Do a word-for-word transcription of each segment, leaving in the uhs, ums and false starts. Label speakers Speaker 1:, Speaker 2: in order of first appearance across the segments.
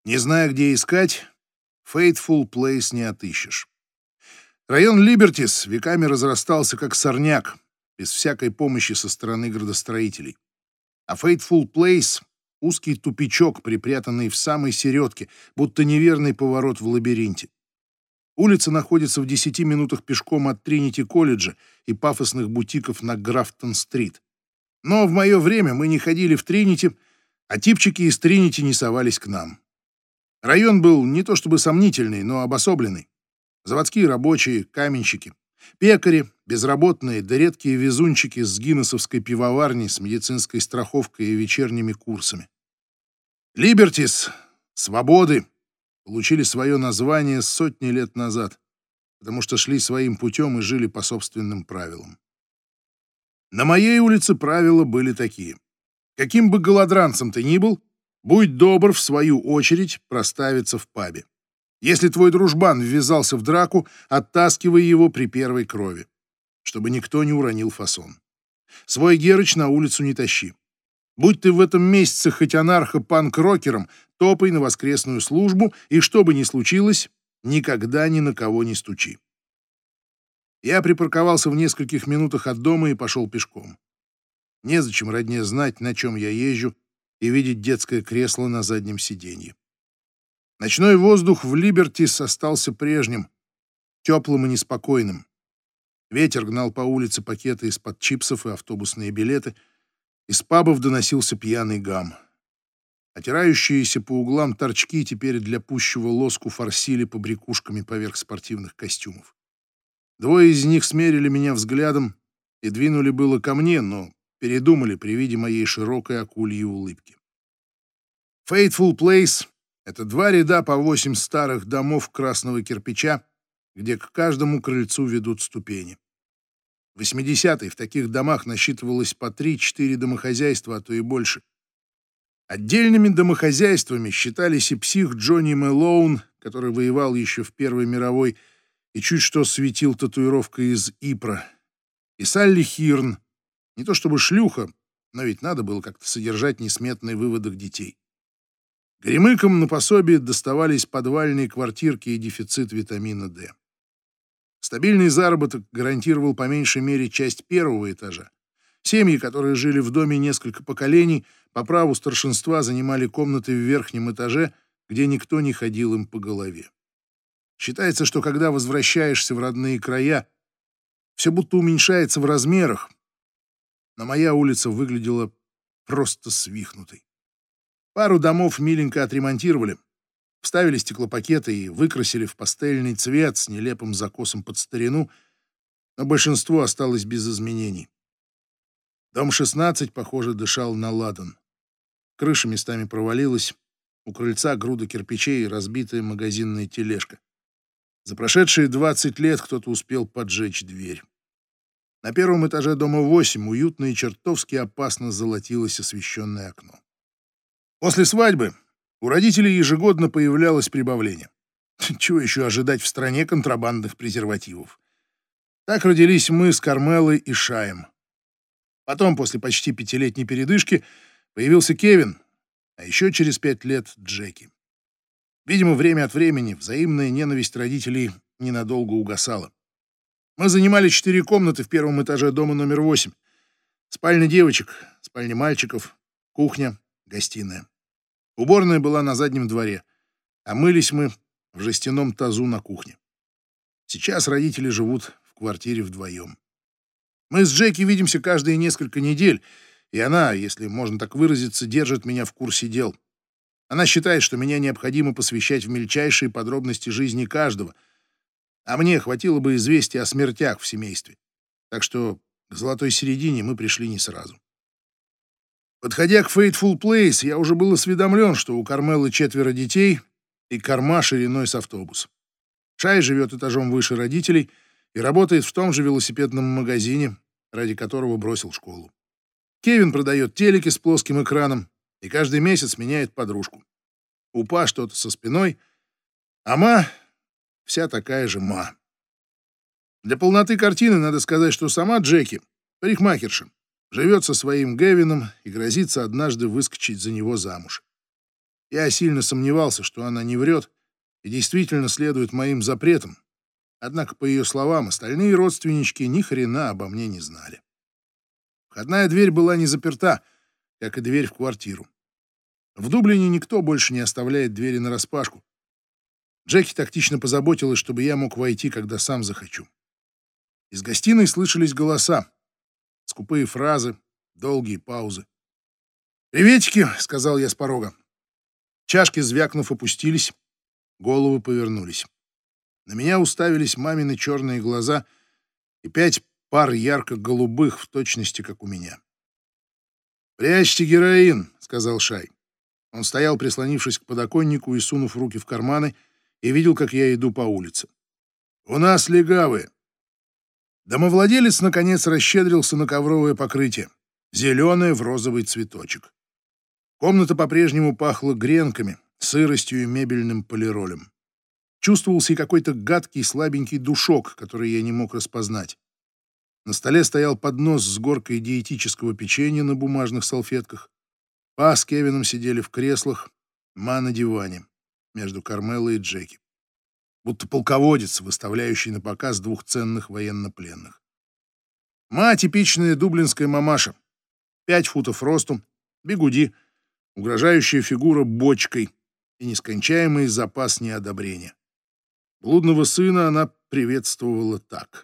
Speaker 1: Не зная, где искать, Fateful Place не отыщешь. Район Либертис веками разрастался как сорняк, без всякой помощи со стороны градостроителей. А Fateful Place — узкий тупичок, припрятанный в самой середке, будто неверный поворот в лабиринте. Улица находится в десяти минутах пешком от Тринити-колледжа и пафосных бутиков на Графтон-стрит. Но в мое время мы не ходили в Тринити, а типчики из Тринити не совались к нам. Район был не то чтобы сомнительный, но обособленный. Заводские рабочие, каменщики, пекари, безработные да редкие везунчики с гиннесовской пивоварни с медицинской страховкой и вечерними курсами. Либертис, свободы, получили свое название сотни лет назад, потому что шли своим путем и жили по собственным правилам. На моей улице правила были такие. Каким бы голодранцем ты ни был, будь добр, в свою очередь, проставиться в пабе. Если твой дружбан ввязался в драку, оттаскивай его при первой крови, чтобы никто не уронил фасон. Свой герыч на улицу не тащи. Будь ты в этом месяце хоть анархо-панк-рокером, топай на воскресную службу, и что бы ни случилось, никогда ни на кого не стучи. Я припарковался в нескольких минутах от дома и пошел пешком. Незачем родне знать, на чем я езжу, и видеть детское кресло на заднем сиденье. Ночной воздух в Либертис остался прежним, теплым и неспокойным. Ветер гнал по улице пакеты из-под чипсов и автобусные билеты. Из пабов доносился пьяный гам. Отирающиеся по углам торчки теперь для пущего лоску форсили побрякушками поверх спортивных костюмов. Двое из них смерили меня взглядом и двинули было ко мне, но передумали при виде моей широкой акульей улыбки. Fateful Place — это два ряда по восемь старых домов красного кирпича, где к каждому крыльцу ведут ступени. В восьмидесятые в таких домах насчитывалось по три-четыре домохозяйства, а то и больше. Отдельными домохозяйствами считались и псих Джонни Мэлоун, который воевал еще в Первой мировой и чуть что светил татуировкой из Ипра, и Салли Хирн, не то чтобы шлюха, но ведь надо было как-то содержать несметный выводок детей. Горемыкам на пособие доставались подвальные квартирки и дефицит витамина Д. Стабильный заработок гарантировал по меньшей мере часть первого этажа. Семьи, которые жили в доме несколько поколений, по праву старшинства занимали комнаты в верхнем этаже, где никто не ходил им по голове. Считается, что когда возвращаешься в родные края, все будто уменьшается в размерах, но моя улица выглядела просто свихнутой. Пару домов миленько отремонтировали, вставили стеклопакеты и выкрасили в пастельный цвет с нелепым закосом под старину, но большинство осталось без изменений. Дом шестнадцать, похоже, дышал на ладан. Крыша местами провалилась, у крыльца груда кирпичей и разбитая магазинная тележка. За прошедшие двадцать лет кто-то успел поджечь дверь. На первом этаже дома восемь уютно и чертовски опасно золотилось освещенное окно. После свадьбы у родителей ежегодно появлялось прибавление. Чего еще ожидать в стране контрабандных презервативов? Так родились мы с Кармелой и Шаем. Потом, после почти пятилетней передышки, появился Кевин, а еще через пять лет Джеки. Видимо, время от времени взаимная ненависть родителей ненадолго угасала. Мы занимали четыре комнаты в первом этаже дома номер восемь. Спальня девочек, спальня мальчиков, кухня, гостиная. Уборная была на заднем дворе, а мылись мы в жестяном тазу на кухне. Сейчас родители живут в квартире вдвоем. Мы с Джеки видимся каждые несколько недель, и она, если можно так выразиться, держит меня в курсе дел. Она считает, что меня необходимо посвящать в мельчайшие подробности жизни каждого, а мне хватило бы известия о смертях в семействе. Так что к золотой середине мы пришли не сразу. Подходя к Fateful Place, я уже был осведомлен, что у Кармелы четверо детей и корма шириной с автобус. Шай живет этажом выше родителей и работает в том же велосипедном магазине, ради которого бросил школу. Кевин продает телеки с плоским экраном и каждый месяц меняет подружку. У Па что-то со спиной, а Ма вся такая же Ма. Для полноты картины надо сказать, что сама Джеки, парикмахерша, живет со своим Гевином и грозится однажды выскочить за него замуж. Я сильно сомневался, что она не врет и действительно следует моим запретам. Однако, по ее словам, остальные родственнички ни хрена обо мне не знали. Входная дверь была не заперта, как и дверь в квартиру. В Дублине никто больше не оставляет двери нараспашку. Джеки тактично позаботилась, чтобы я мог войти, когда сам захочу. Из гостиной слышались голоса, скупые фразы, долгие паузы. «Приветики», — сказал я с порога. Чашки, звякнув, опустились, головы повернулись. На меня уставились мамины черные глаза и пять пар ярко-голубых, в точности, как у меня. «Прячьте героин», — сказал Шай. Он стоял, прислонившись к подоконнику и сунув руки в карманы, и видел, как я иду по улице. «У нас легавые». Домовладелец, наконец, расщедрился на ковровое покрытие, зеленое в розовый цветочек. Комната по-прежнему пахла гренками, сыростью и мебельным полиролем. Чувствовался и какой-то гадкий слабенький душок, который я не мог распознать. На столе стоял поднос с горкой диетического печенья на бумажных салфетках. Па с Кевином сидели в креслах, Ма на диване, между Кармелой и Джеки. Будто полководец, выставляющий на показ двух ценных военнопленных. Ма — типичная дублинская мамаша. Пять футов росту, бигуди, угрожающая фигура бочкой и нескончаемый запас неодобрения. Блудного сына она приветствовала так.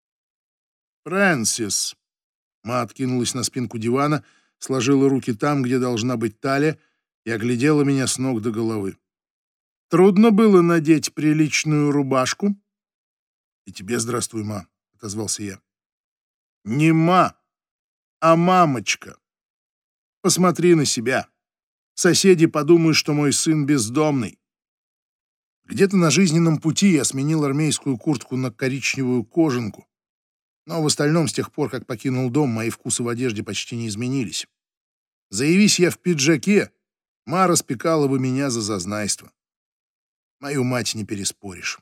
Speaker 1: «Фрэнсис». Ма откинулась на спинку дивана, сложила руки там, где должна быть талия, и оглядела меня с ног до головы. «Трудно было надеть приличную рубашку?» «И тебе здравствуй, ма», — отозвался я. «Не ма, а мамочка. Посмотри на себя. Соседи подумают, что мой сын бездомный». Где-то на жизненном пути я сменил армейскую куртку на коричневую кожанку, но в остальном, с тех пор, как покинул дом, мои вкусы в одежде почти не изменились. Заявись я в пиджаке, ма распекала бы меня за зазнайство. Мою мать не переспоришь.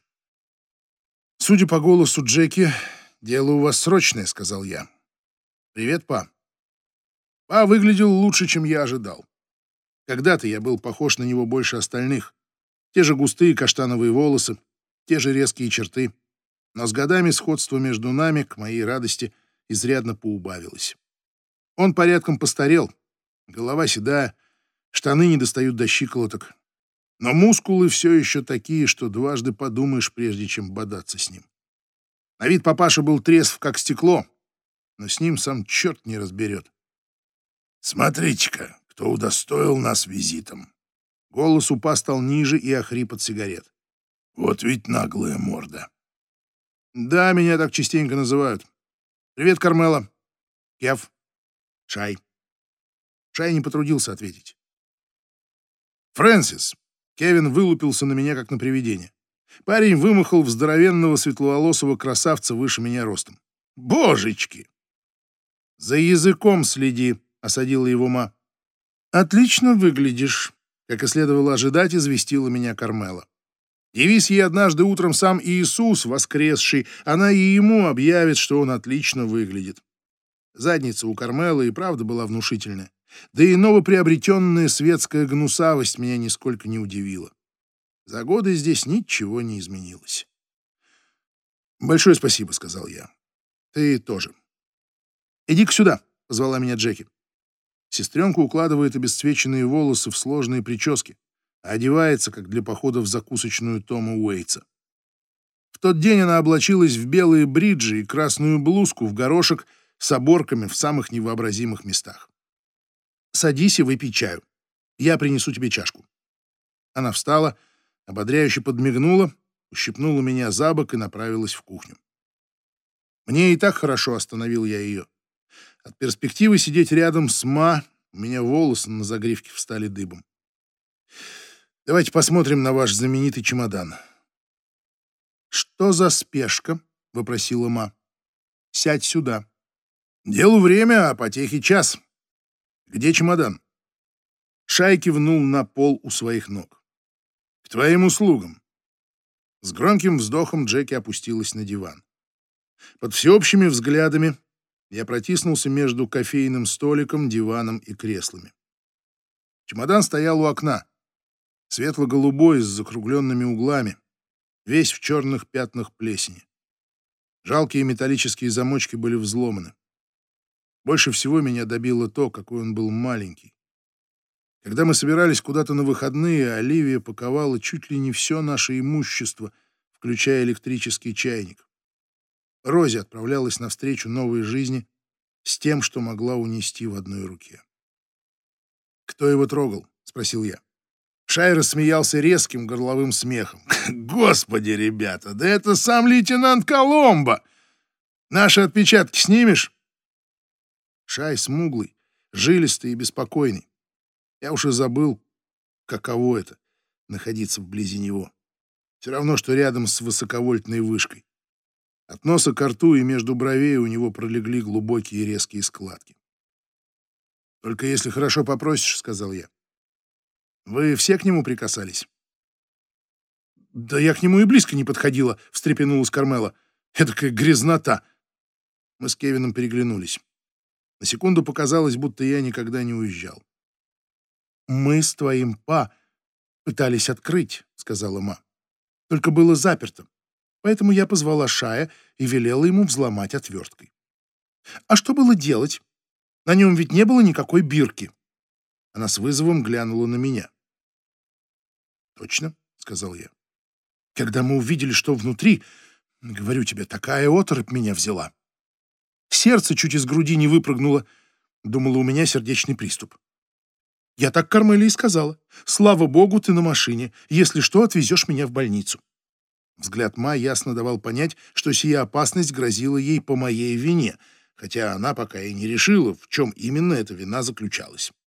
Speaker 1: «Судя по голосу Джеки, дело у вас срочное», — сказал я. «Привет, па». Па выглядел лучше, чем я ожидал. Когда-то я был похож на него больше остальных. Те же густые каштановые волосы, те же резкие черты. Но с годами сходство между нами, к моей радости, изрядно поубавилось. Он порядком постарел, голова седая, штаны не достают до щиколоток. Но мускулы все еще такие, что дважды подумаешь, прежде чем бодаться с ним. На вид папаша был трезв, как стекло, но с ним сам черт не разберет. «Смотрите-ка, кто удостоил нас визитом». Голос у па стал ниже и охрип от сигарет. «Вот ведь наглая морда». «Да, меня так частенько называют. Привет, Кармела. Кев. Шай». Шай не потрудился ответить. «Фрэнсис». Кевин вылупился на меня, как на привидение. Парень вымахал в здоровенного светловолосого красавца выше меня ростом. «Божечки!» «За языком следи», — осадила его ма. «Отлично выглядишь», — как и следовало ожидать, известила меня Кармела. Явись ей однажды утром сам Иисус, воскресший, она и ему объявит, что он отлично выглядит. Задница у Кармелы и правда была внушительная. Да и новоприобретенная светская гнусавость меня нисколько не удивила. За годы здесь ничего не изменилось. «Большое спасибо», — сказал я. «Ты тоже». «Иди-ка сюда», — позвала меня Джеки. Сестренка укладывает обесцвеченные волосы в сложные прически, а одевается, как для похода в закусочную Тома Уэйтса. В тот день она облачилась в белые бриджи и красную блузку в горошек с оборками в самых невообразимых местах. «Садись и выпей чаю. Я принесу тебе чашку». Она встала, ободряюще подмигнула, ущипнула меня за бок и направилась в кухню. «Мне и так хорошо», — остановил я ее. От перспективы сидеть рядом с ма у меня волосы на загривке встали дыбом. «Давайте посмотрим на ваш знаменитый чемодан». «Что за спешка?» — вопросила ма. «Сядь сюда». «Делу время, а потехи час. Где чемодан?» Шай кивнул на пол у своих ног. «К твоим услугам». С громким вздохом Джеки опустилась на диван. Под всеобщими взглядами я протиснулся между кофейным столиком, диваном и креслами. Чемодан стоял у окна. Светло-голубой с закругленными углами, весь в черных пятнах плесени. Жалкие металлические замочки были взломаны. Больше всего меня добило то, какой он был маленький. Когда мы собирались куда-то на выходные, Оливия паковала чуть ли не все наше имущество, включая электрический чайник. Рози отправлялась навстречу новой жизни с тем, что могла унести в одной руке. «Кто его трогал?» — спросил я. Шай рассмеялся резким горловым смехом. «Господи, ребята, да это сам лейтенант Коломбо! Наши отпечатки снимешь?» Шай смуглый, жилистый и беспокойный. Я уж и забыл, каково это — находиться вблизи него. Все равно, что рядом с высоковольтной вышкой. От носа к рту и между бровей у него пролегли глубокие резкие складки. «Только если хорошо попросишь», — сказал я. «Вы все к нему прикасались?» «Да я к нему и близко не подходила», — встрепенулась Кармела. «Эдакая грязнота». Мы с Кевином переглянулись. На секунду показалось, будто я никогда не уезжал. «Мы с твоим па пытались открыть», — сказала Ма. «Только было заперто. Поэтому я позвала Шая и велела ему взломать отверткой». «А что было делать? На нем ведь не было никакой бирки». Она с вызовом глянула на меня. «Точно», — сказал я. «Когда мы увидели, что внутри, говорю тебе, такая оторопь меня взяла. Сердце чуть из груди не выпрыгнуло. Думала, у меня сердечный приступ. Я так Кармеле и сказала. Слава богу, ты на машине. Если что, отвезешь меня в больницу». Взгляд Ма ясно давал понять, что сия опасность грозила ей по моей вине, хотя она пока и не решила, в чем именно эта вина заключалась.